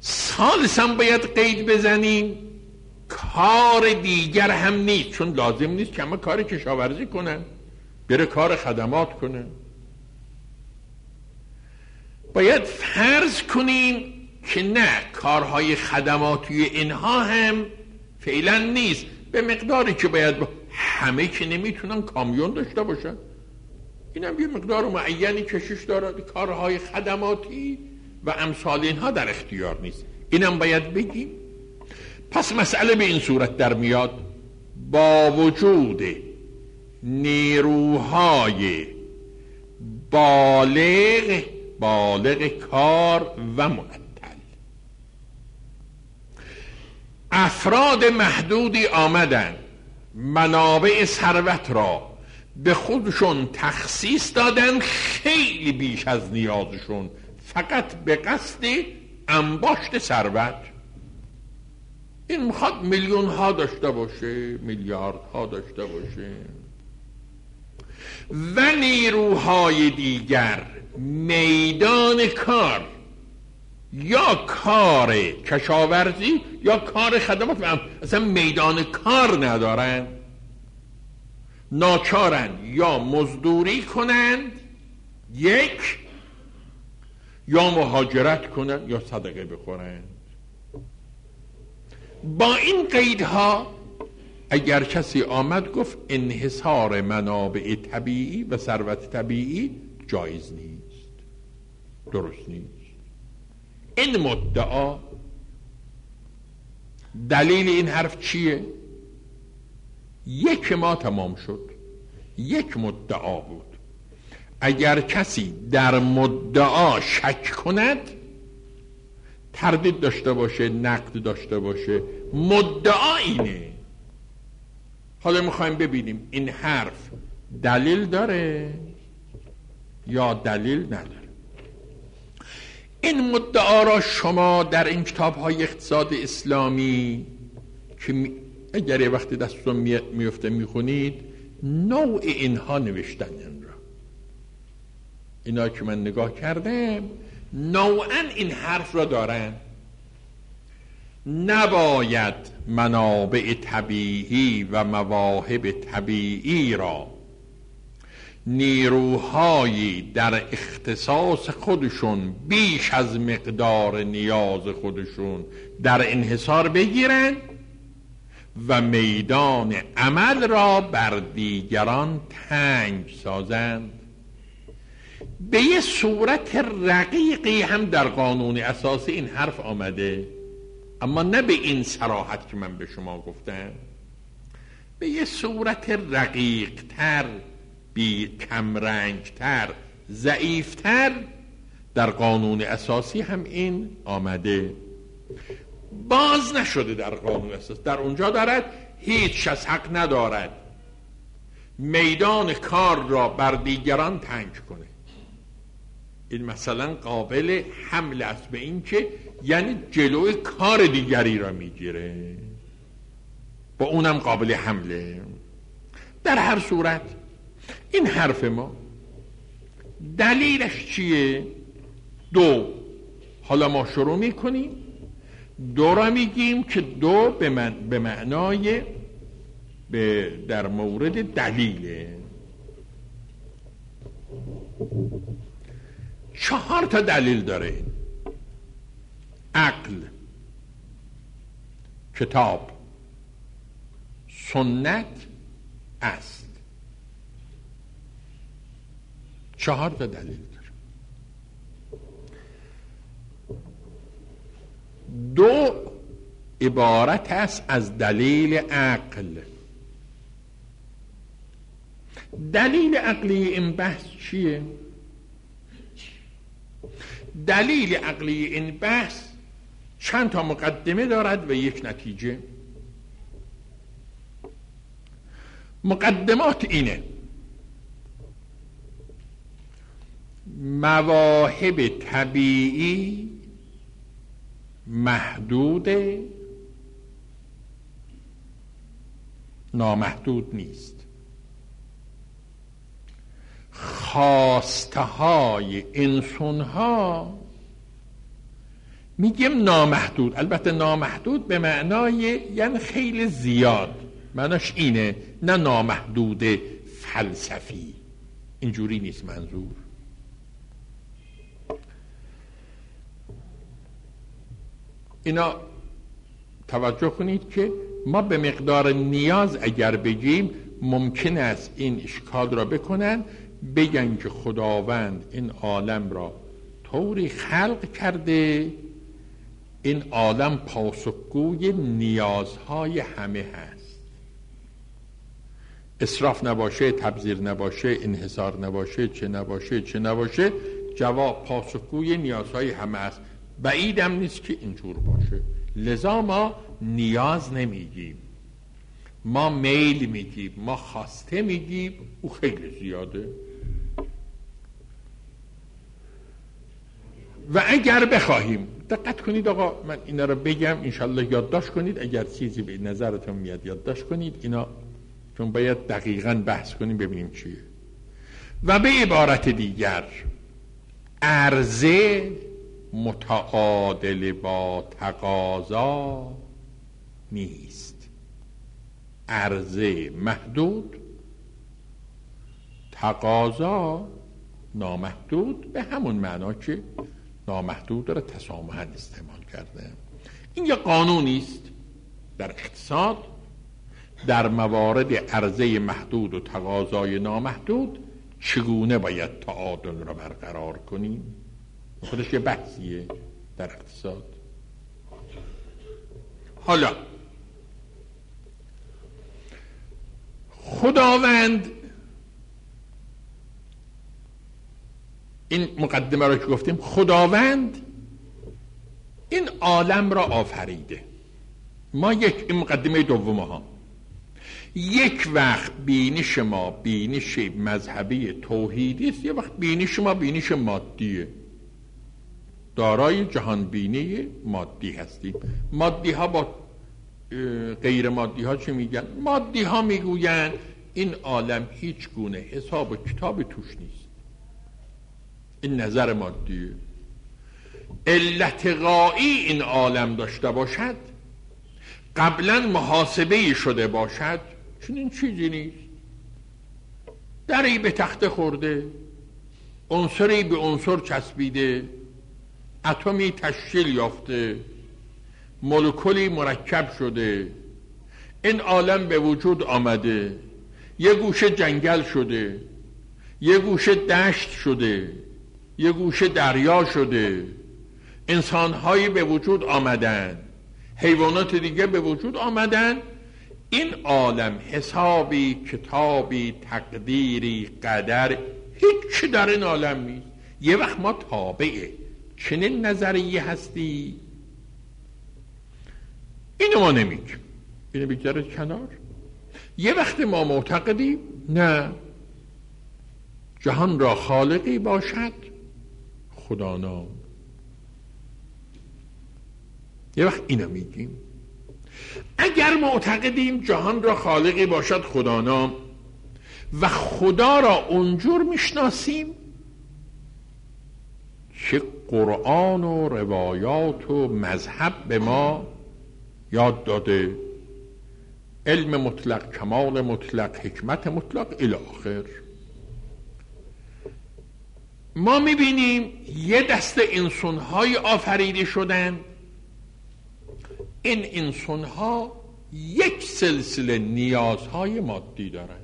ثالثاً باید قید بزنیم کار دیگر هم نیست، چون لازم نیست که همه کار کشاورزی کنن، بره کار خدمات کنن. باید فرض کنیم که نه، کارهای خدماتی اینها هم فعلا نیست به مقداری که باید با... همه که نمیتونن کامیون داشته باشن، این هم یه مقدار معینی کشش داره. کارهای خدماتی و امثال اینها در اختیار نیست، اینم باید بگیم. پس مسئله به این صورت در میاد: با وجود نیروهای بالغ بالغ کار و معطل، افراد محدودی آمدن منابع ثروت را به خودشون تخصیص دادن، خیلی بیش از نیازشون، فقط به قصد انباشت ثروت. این میخواد میلیون ها داشته باشه، میلیارد ها داشته باشه. و نیروهای دیگر میدان کار، یا کار کشاورزی یا کار خدمات، اصلا میدان کار ندارن، ناچارن یا مزدوری کنند یک، یا مهاجرت کنند یا صدقه بخورند. با این قیدها اگر کسی آمد گفت انحصار منابع طبیعی و ثروت طبیعی جایز نیست، درست نیست. این مدعا، دلیل این حرف چیه؟ یک ما تمام شد، یک مدعا بود. اگر کسی در مدعا شک کند، تردید داشته باشه، نقد داشته باشه، مدعا اینه. حالا میخوایم ببینیم این حرف دلیل داره یا دلیل نداره. این مدعا را شما در این کتاب‌های اقتصاد اسلامی که می... اگر یه وقتی دستتون میفته میخونید، نوع اینها نوشتن این را. اینا که من نگاه کردم نوعا این حرف را دارن: نباید منابع طبیعی و مواهب طبیعی را نیروهایی در اختصاص خودشون بیش از مقدار نیاز خودشون در انحصار بگیرن و میدان عمل را بر دیگران تنگ سازند. به یه صورت رقیقی هم در قانون اساسی این حرف آمده، اما نه به این صراحت که من به شما گفتم. به یه صورت رقیق تر، بی کمرنگ تر، ضعیف تر در قانون اساسی هم این آمده. باز نشده در قانون اساسی. در اونجا دارد هیچ کس حق ندارد میدان کار را بر دیگران تنگ کنه. این مثلا قابل حمل است به این که یعنی جلوی کار دیگری را میگیره، با اونم قابل حمله. در هر صورت این حرف ما دلیلش چیه؟ دو. حالا ما شروع میکنیم دو را میگیم که دو به, من به معنای به در مورد دلیله. چهار تا دلیل داره: عقل، کتاب، سنت، اصل. چهار تا دلیل داره. دو عبارت است از دلیل عقل. دلیل عقلی این بحث چیه؟ دلیل عقلی این بحث چند تا مقدمه دارد و یک نتیجه. مقدمات اینه: مواهب طبیعی محدود، نامحدود نیست. خواسته های انسان ها میگیم نامحدود. البته نامحدود به معنای یعنی خیلی زیاد، معناش اینه، نه نامحدود فلسفی، اینجوری نیست منظور. اینا توجه کنید که ما به مقدار نیاز اگر بگیم ممکن است این اشکال را بکنن، بگن که خداوند این عالم را طوری خلق کرده این عالم پاسخگوی نیازهای همه هست، اسراف نباشه، تبذیر نباشه، انحصار نباشه، چه نباشه چه نباشه، جواب پاسخگوی نیازهای همه است. بعیدم نیست که اینجور باشه. لذا ما نیاز نمیگیم، ما میل میگیم، ما خواسته میگیم، او خیلی زیاده. و اگر بخواهیم، دقت کنید آقا، من اینا رو بگم انشالله یادداشت کنید، اگر چیزی به نظرتون میاد یادداشت کنید اینا، چون باید دقیقاً بحث کنیم ببینیم چیه. و به عبارت دیگر عرضه متعادل با تقاضا نیست. عرضه محدود، تقاضا نامحدود، به همون معنا که نامحدود را تسامحاً استعمال کرده. این یه قانونی است در اقتصاد. در موارد عرضه محدود و تقاضای نامحدود چگونه باید تعادل را برقرار کنیم؟ خودش یه بحثیه در اقتصاد. حالا خداوند این مقدمه را که گفتیم، خداوند این عالم را آفریده. ما یک، این مقدمه دوم ها، یک وقت بینش ما بینش مذهبی توحیدی است، یه وقت بینش ما بینش مادیه، دارای جهان بینی مادی هستیم. مادی ها با غیر مادی ها چه میگن؟ مادی ها میگوین این عالم هیچ گونه حساب و کتاب توش نیست. این نظر مادیه. علت غایی این عالم داشته باشد، قبلا محاسبه شده باشد، چون این چیزی نیست. دری به تخت خورده، عنصری به عنصر چسبیده، اتمی تشکیل یافته، مولکولی مرکب شده، این عالم به وجود آمده، یه گوشه جنگل شده، یه گوشه دشت شده، یه گوشه دریا شده، انسانهایی به وجود آمدن، حیوانات دیگه به وجود آمدن. این عالم حسابی، کتابی، تقدیری، قدر، هیچ در این عالم نیست. یه وقت ما تابعه چنین نظریه هستی، اینو ما نمیگیم، اینو بگذاره کنار. یه وقت ما معتقدیم نه، جهان را خالقی باشد خدا نام، یه وقت اینو میگیم. اگر معتقدیم جهان را خالقی باشد خدا نام و خدا را اونجور میشناسیم که قرآن و روایات و مذهب به ما یاد داده، علم مطلق، کمال مطلق، حکمت مطلق الی آخر، ما میبینیم یه دسته انسان‌های آفریده شدن. این انسان‌ها یک سلسله نیازهای مادی دارن.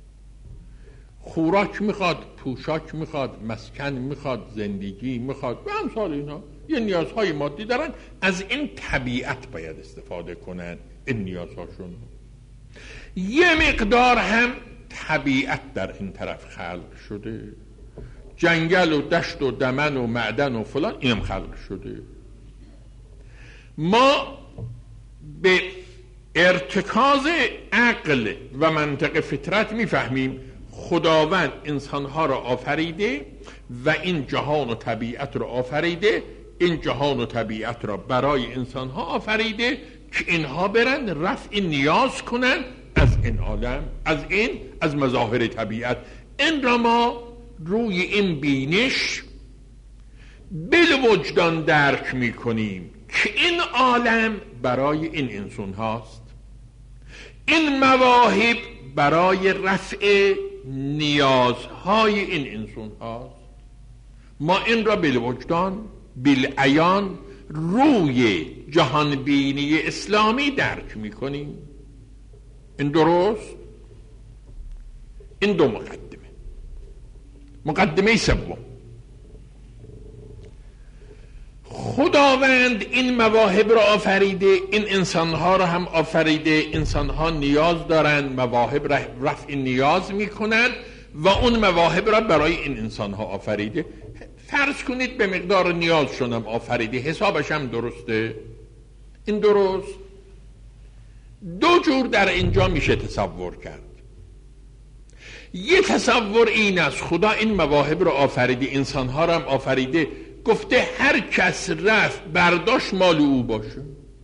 خوراک میخواد، پوشاک میخواد، مسکن میخواد، زندگی میخواد و همسال اینا یه نیازهای مادی دارن. از این طبیعت باید استفاده کنن این نیازهاشون. یه مقدار هم طبیعت در این طرف خلق شده، جنگل و دشت و دمن و معدن و فلان اینم خلق شده. ما به ارتکاز عقل و منطق فطرت میفهمیم خداوند انسانها را آفریده و این جهان و طبیعت را آفریده، این جهان و طبیعت را برای انسانها آفریده که اینها برن رفع نیاز کنن از این عالم، از این از مظاهر طبیعت. این را ما روی این بینش بالوجدان درک میکنیم که این عالم برای این انسان هاست، این مواهب برای رفع نیازهای این انسان هاست. ما این را بالوجدان بالعیان روی جهانبینی اسلامی درک میکنیم. این درست؟ این دو مقدمه. مقدمه سوم، خداوند این مواهب را آفریده، این انسانها را هم آفریده. انسانها نیاز دارند، مواهب رفع نیاز میکنند و اون مواهب را برای این انسانها آفریده. فرض کنید به مقدار نیازشون هم آفریده، حسابش هم درسته. این درست؟ دو جور در اینجا میشه تصور کرد. یه تصور این است خدا این مواهب را آفریده، انسانها را هم آفریده، گفته هر کس رفت برداشت مال او باشه،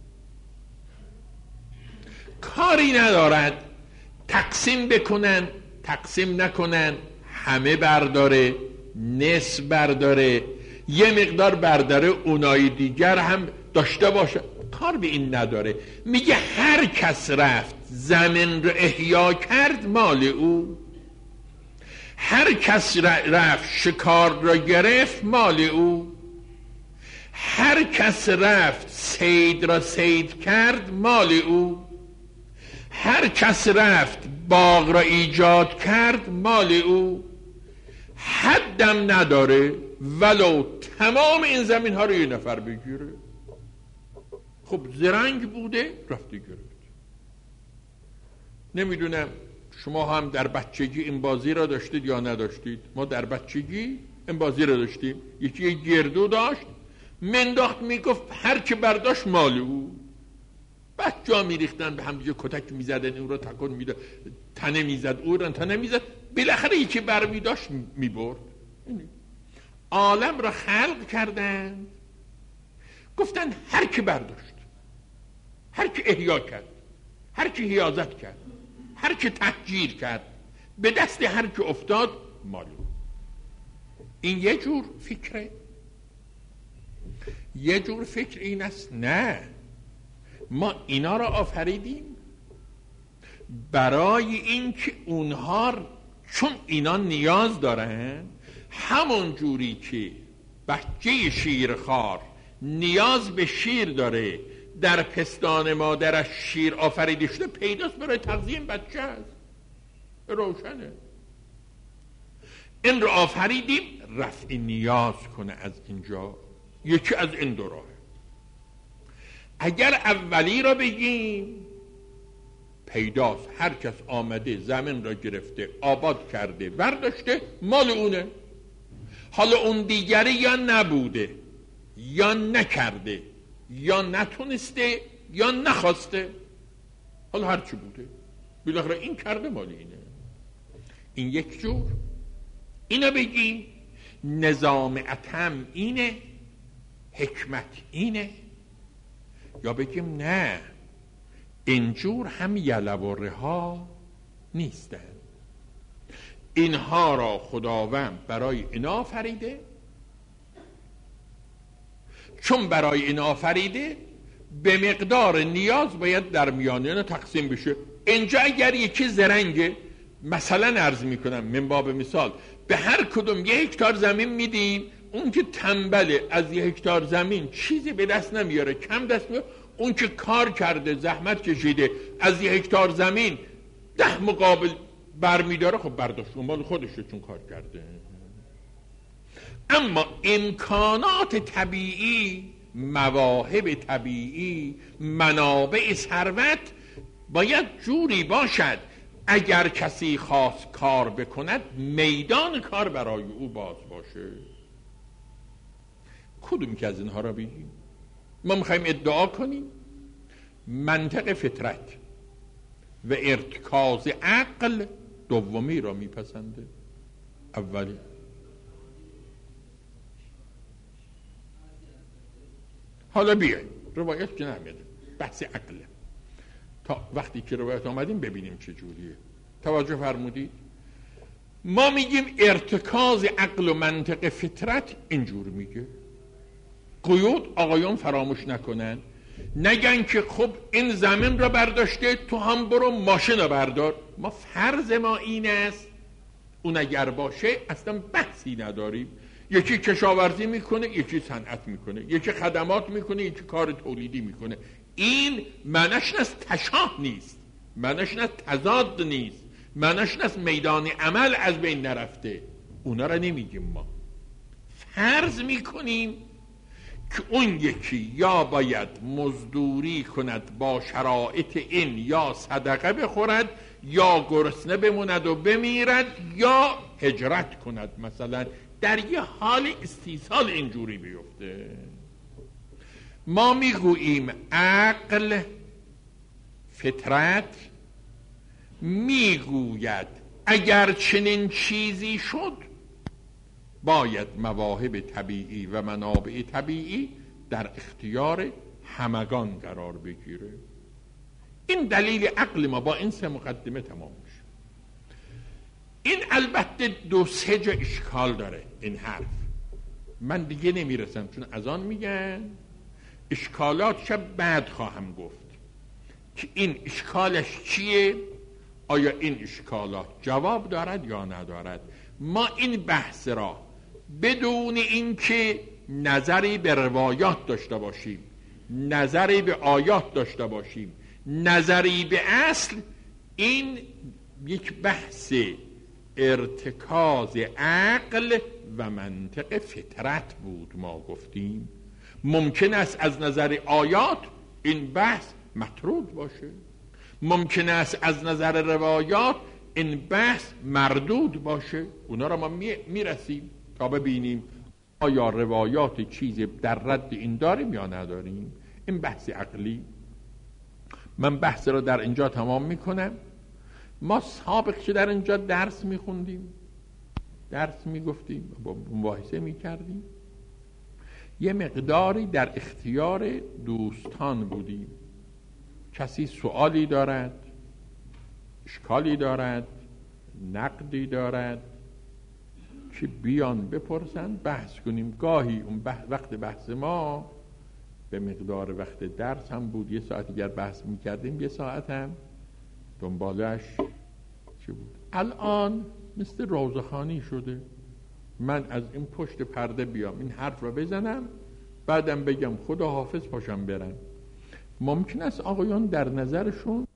کاری ندارد تقسیم بکنن تقسیم نکنن، همه برداره، نصف برداره، یه مقدار برداره اونای دیگر هم داشته باشه، کار به این نداره. میگه هر کس رفت زمین رو احیا کرد مال او، هر کس رفت شکار را گرفت مال او، هر کس رفت صید را صید کرد مال او، هر کس رفت باغ را ایجاد کرد مال او، حدم نداره ولو تمام این زمین ها رو یه نفر بگیره. خب زرنگ بوده رفته گرفت. نمیدونم شما هم در بچگی این بازی را داشتید یا نداشتید؟ ما در بچگی این بازی را داشتیم. یکی یه گردو داشت منداخت میگفت هر که برداشت مال او. بچه ها میریختن به هم دیگه کتک میزدن، اون رو تکون میداد، تنه میزد، اون رو تنه میزد، بالاخره یکی برمی داشت میبرد. عالم را خلق کردن، گفتن هر که برداشت، هر که احیا کرد، هر که حیازت کرد، هر که تحجیر کرد، به دست هر که افتاد مال او. این یه جور فکره. یه جور فکر این است نه، ما اینا را آفریدیم برای اینکه اونها چون اینا نیاز دارن، همون جوری که بچه شیرخوار نیاز به شیر داره، در پستان مادرش شیر آفریده شده، پیداست برای تغذیه بچه است، روشنه. این رو آفریدیم رفع نیاز کنه از اینجا. یکی از این دو راه. اگر اولی را بگیم، پیداست هر کس آمده زمین را گرفته، آباد کرده، برداشته، مال اونه. حالا اون دیگری یا نبوده یا نکرده یا نتونسته یا نخواسته، حالا هرچی بوده بالاخره این کرده مال اینه. این یک جور. اینا بگیم نظام اتم اینه، حکمت اینه، یا بگیم نه اینجور هم یلواره ها نیستن، اینها را خداوند برای اینا آفریده، چون برای اینا آفریده به مقدار نیاز باید در میان اینا تقسیم بشه. اینجا اگر یکی زرنگه، مثلا عرض میکنم من باب مثال، به هر کدوم یه هکتار زمین میدیم، اون که تنبله از یه هکتار زمین چیزی به دست نمیاره، کم دست میاره، اون که کار کرده زحمت کشیده از یه هکتار زمین ده مقابل برمیداره، خب برداشت اون مال خودشه چون کار کرده. اما امکانات طبیعی، مواهب طبیعی، منابع ثروت باید جوری باشد اگر کسی خواست کار بکند میدان کار برای او باز باشه. کدوم که از اینها را بگیم؟ ما میخوایم ادعا کنیم منطق فطرت و ارتکاز عقل دومی را میپسنده، اولی. حالا بیاییم روایت که نمیده، بحث عقله. تا وقتی که روایت آمدیم ببینیم چه جوریه. توجه فرمودید؟ ما میگیم ارتکاز عقل و منطق فطرت اینجور میگه. قیود آقایون فراموش نکنن، نگن که خب این زمین را برداشته تو هم برو ماشین را بردار. ما فرض ما این است اون اگر باشه اصلا بحثی نداریم. یکی کشاورزی میکنه، یکی صنعت میکنه، یکی خدمات میکنه، یکی کار تولیدی میکنه. این معنیش از تشاه نیست، معنیش از تضاد نیست، معنیش از میدان عمل از بین نرفته. اونا را نمیگیم، ما فرض میکنیم که اون یکی یا باید مزدوری کند با شرایط این، یا صدقه بخورد، یا گرسنه بموند و بمیرد، یا هجرت کند، مثلا در یه حال استیصال اینجوری بیفته. ما میگوییم عقل، فطرت میگوید اگر چنین چیزی شد باید مواهب طبیعی و منابع طبیعی در اختیار همگان قرار بگیره. این دلیل عقل ما. با این سه مقدمه تمام میشه. این البته دو سه جا اشکال داره این حرف، من دیگه نمیرسم چون از آن میگن اشکالات شب بعد خواهم گفت که این اشکالش چیه، آیا این اشکالات جواب دارد یا ندارد. ما این بحث را بدون اینکه نظری به روایات داشته باشیم، نظری به آیات داشته باشیم، نظری به اصل، این یک بحث ارتکاز عقل و منطق فطرت بود. ما گفتیم ممکن است از نظر آیات این بحث مطرود باشه، ممکن است از نظر روایات این بحث مردود باشه. اونا را ما میرسیم تا ببینیم آیا روایات چیزی در رد این داریم یا نداریم. این بحث عقلی. من بحث را در اینجا تمام میکنم. ما سابق که در اینجا درس میخوندیم، درس میگفتیم، با مباحثه میکردیم، یه مقداری در اختیار دوستان بودیم. کسی سوالی دارد، اشکالی دارد، نقدی دارد که بیان بپرسن، بحث کنیم. گاهی اون بحث وقت بحث ما به مقدار وقت درس هم بود، یه ساعت دیگر بحث میکردیم، یه ساعت هم دنبالش چی بود. الان مثل روزخانی شده، من از این پشت پرده بیام این حرف رو بزنم، بعدم بگم خدا حافظ پاشم برم. ممکن است آقایان در نظرشون